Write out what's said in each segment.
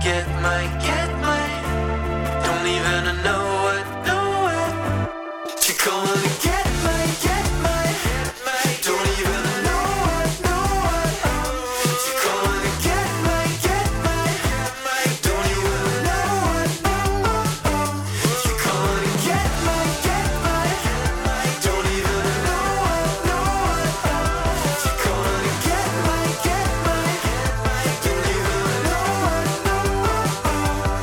get my. Don't even know what. She calling to get my. Don't even know what. She calling to get my. Don't even know what. She calling to get my. Don't even know what. She calling to get my. Don't even know what.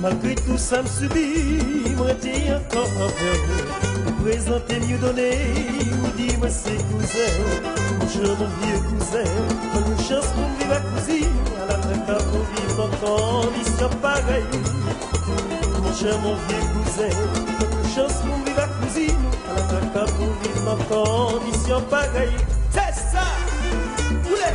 Malgré tout ça me subit, moi t'es encore envers vous. Vous présentez mieux donné, vous dites moi c'est cousin. Mon cher mon vieux cousin, bonne chance pour vivre à cousine. À la traque pour vivre dans condition pareille. Mon cher mon vieux cousin, bonne chance pour vivre à cousine. À la traque pour vivre dans condition pareille. C'est ça! Oulé!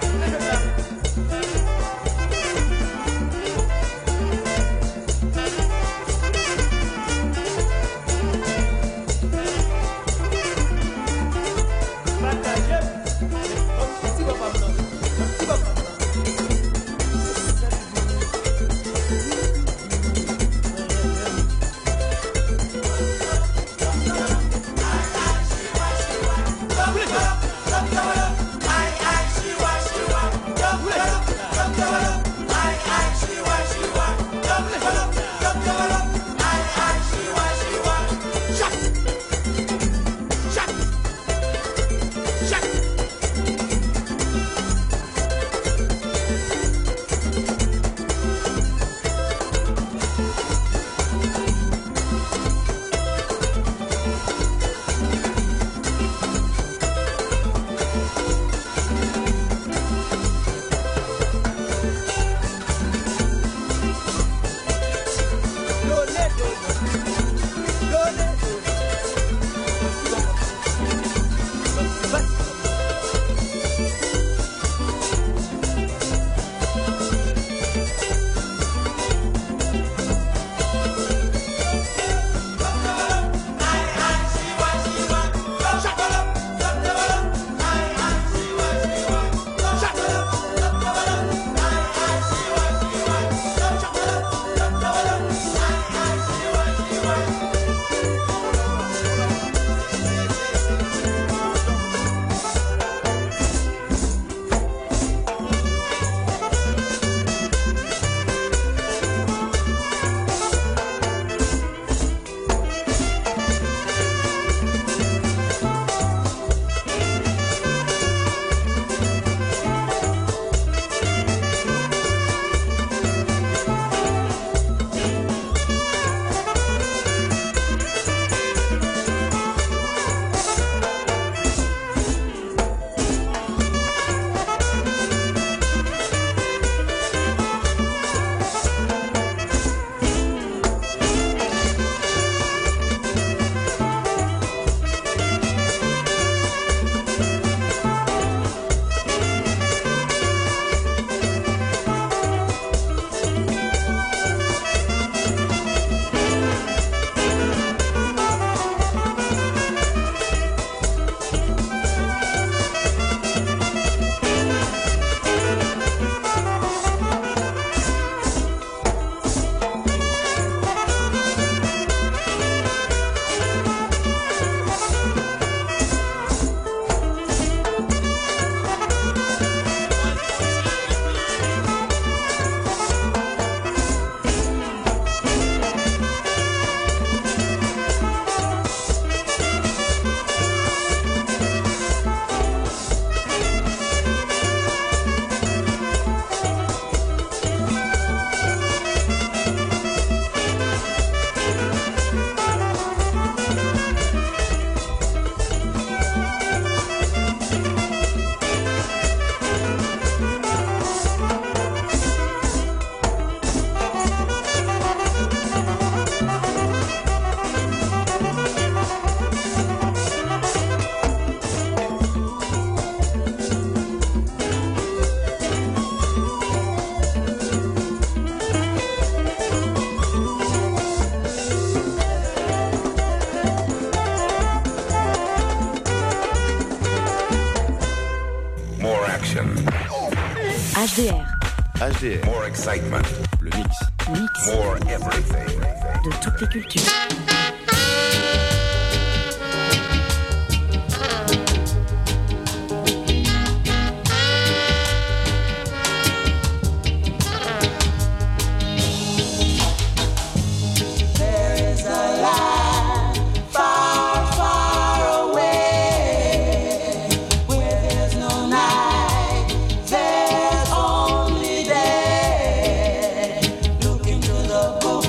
HDR. HDR. More excitement. Le mix. Mix. More everything. De toutes les cultures. Look into the book.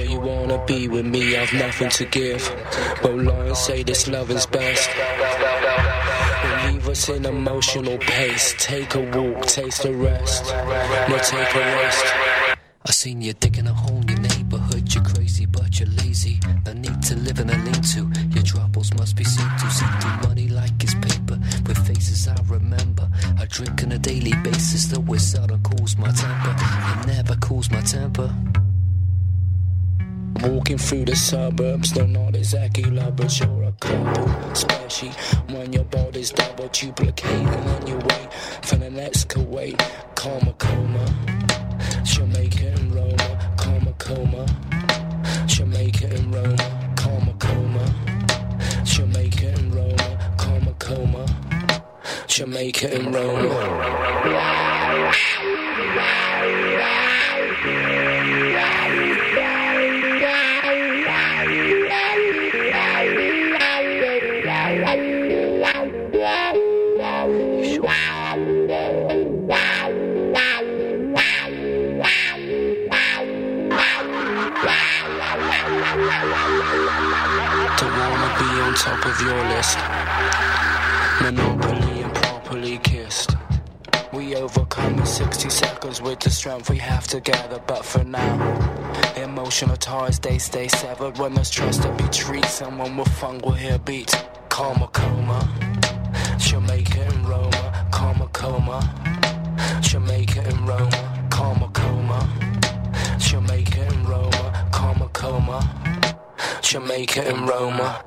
Sure you wanna be with me, I've nothing to give. But lie and say this love is best. But leave us in emotional pace. Take a walk, taste a rest. No, take a rest. I seen you digging a hole in your neighborhood. You're crazy, but you're lazy. No need to live in a lean-to. Your troubles must be seen to. See through money like it's paper. With faces I remember. I drink on a daily basis, though it seldom cools my temper. It never cools my temper. Walking through the suburbs, no, not exactly love, but you're a couple. Especially when your body's double duplicating and you wait for the next Kuwait. Coma. Jamaica and Roma, coma. Jamaica and Roma, coma. Jamaica and Roma, coma. Jamaica and Roma. Top of your list, monopoly and properly kissed. We overcome in 60 seconds with the strength we have together. But for now, emotional ties they stay severed. When there's trust to be treated, someone with fun will hear beats. Coma, Jamaica and Roma, coma. Jamaica and Roma, coma. Jamaica and Roma, coma. Jamaica and Roma.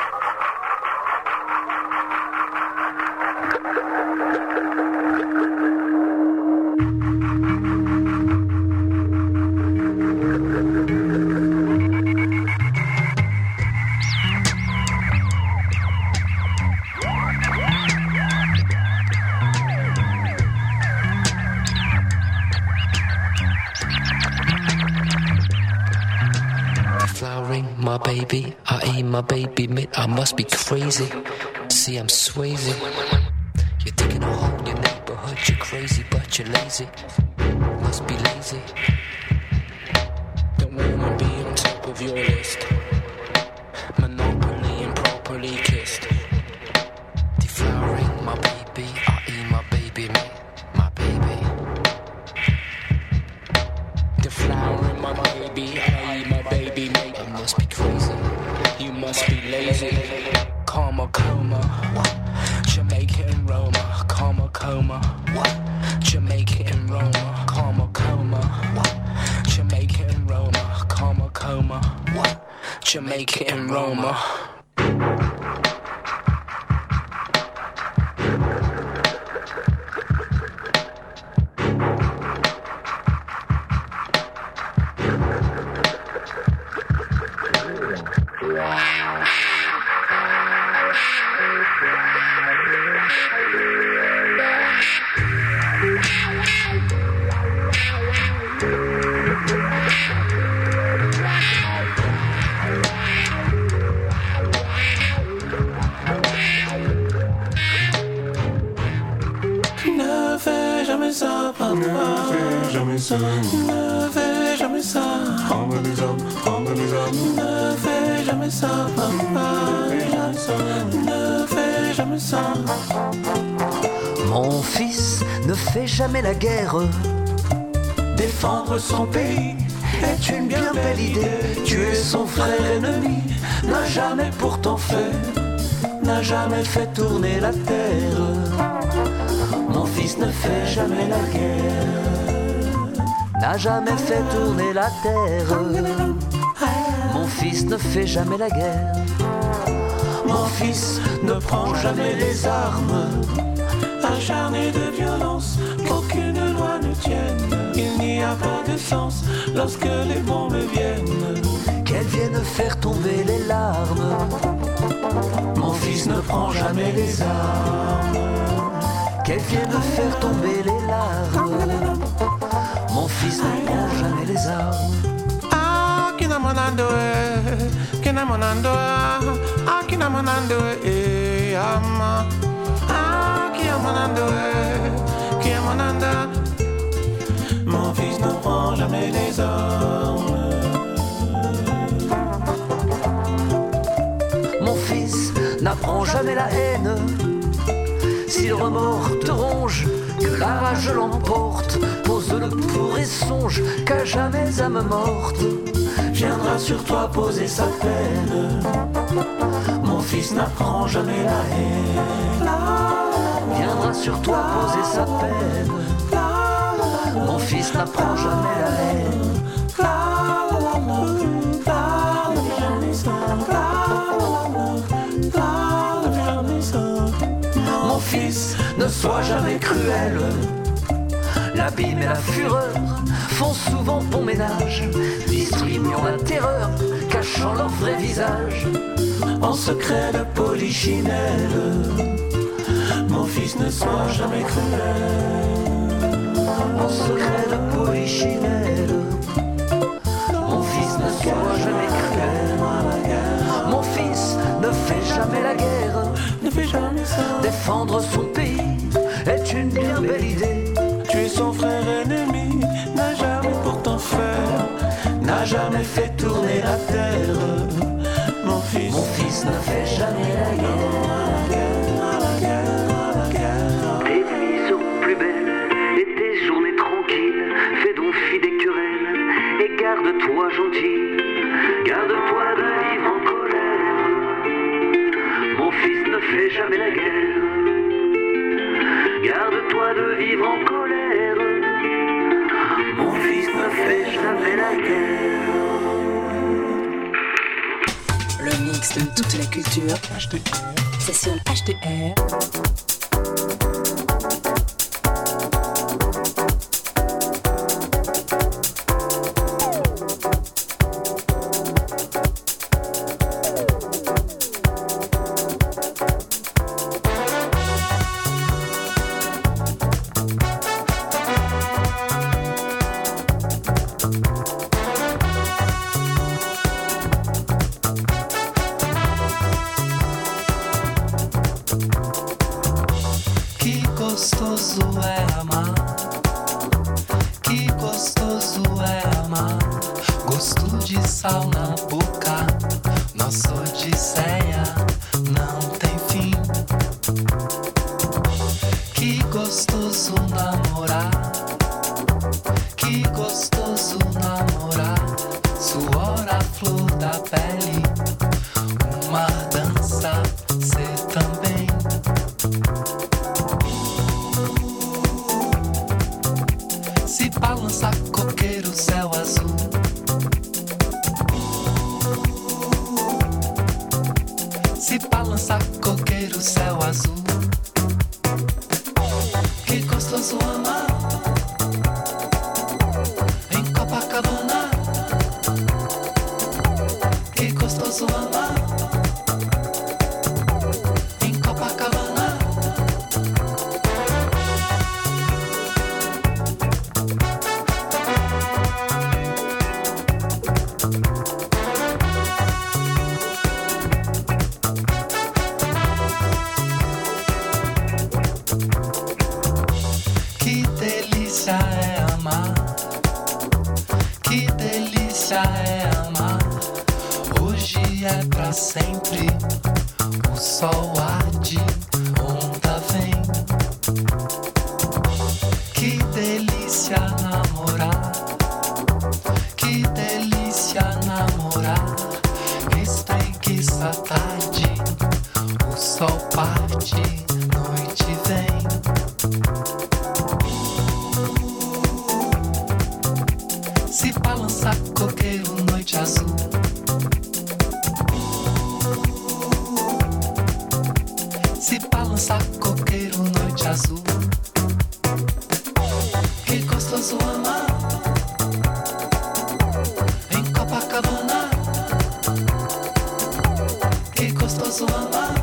My baby, I ain't my baby, mate, I must be crazy. See, I'm Swayze. You're digging a hole in your neighborhood, you're crazy, but you're lazy. Must be lazy. Don't wanna be on top of your list. Monopoly and properly kissed. Deflowering my baby, I ain't my baby, mate, my baby. Deflowering my baby, I ain't my baby, mate. Must be crazy, you must be lazy. Coma, Jamaica and Roma, coma. Jamaica and Roma, coma. Jamaica and Roma, coma. Jamaica and Roma. Ne fais jamais ça. Ne fais jamais ça, papa. Ne fais jamais ça. Mon fils ne fait jamais la guerre. Défendre son pays est une bien belle idée. Tuer son frère ennemi n'a jamais pourtant fait tourner la terre. Mon fils ne fait jamais la guerre. N'a jamais fait tourner la terre. Mon fils ne fait jamais la guerre. Mon fils ne prend jamais les armes. Acharné de violence, qu'aucune loi ne tienne. Il n'y a pas de sens lorsque les bombes viennent. Qu'elles viennent faire tomber les larmes. Mon fils ne prend jamais les armes. Qu'elles viennent faire tomber les larmes. Mon fils ne prend jamais les armes. Ah, mon fils ne prend jamais les armes. n'apprend jamais la haine. Si le remords te ronge, que la rage l'emporte, pose-le pour et songe qu'à jamais âme morte viendra sur toi poser sa peine. Mon fils n'apprend jamais la haine. Viendra sur toi poser sa peine. Mon fils n'apprend jamais la haine. Mon fils, ne sois jamais cruel. L'abîme et la fureur font souvent bon ménage, distribuant la terreur, cachant leur vrai visage en secret de polichinelle. Mon fils, ne sois jamais cruel. En secret de polichinelle. Mon fils, ne sois jamais cruel. Mon fils, ne fais jamais la guerre. Ne fais jamais ça. Défendre son pays est une bien belle idée. Tuer son frère ennemi n'a jamais pourtant fait, n'a jamais fait tourner la terre. Mon fils ne fait jamais la guerre. Tes nuits seront plus belles et tes journées tranquilles. Fais donc fi des querelles et garde-toi gentil. Garde-toi de vivre en colère. Mon fils ne fait jamais la guerre. Garde-toi de vivre en colère. Mon fils ne fait jamais la guerre. Le mix de toute la culture. C'est sur HDR. gostoso é amar, que gostoso é amar. Gosto de sal na boca, nossa odisseia não tem fim. Que gostoso namorar, que gostoso namorar. Suor a flor da pele, uma dança, ser também. Se balança coqueiro, céu azul. Se balança coqueiro, céu azul. Que gostoso amar em Copacabana. Que gostoso amar em Copacabana. Que delícia é amar, que delícia é amar. Hoje é pra sempre, o sol arde, onda vem. Que delícia namorar, que delícia namorar. Espreguiça a tarde, o sol parte, noite vem. Se balança coqueiro, noite azul. Se balança coqueiro, noite azul. Que gostoso amar em Copacabana. Que gostoso amar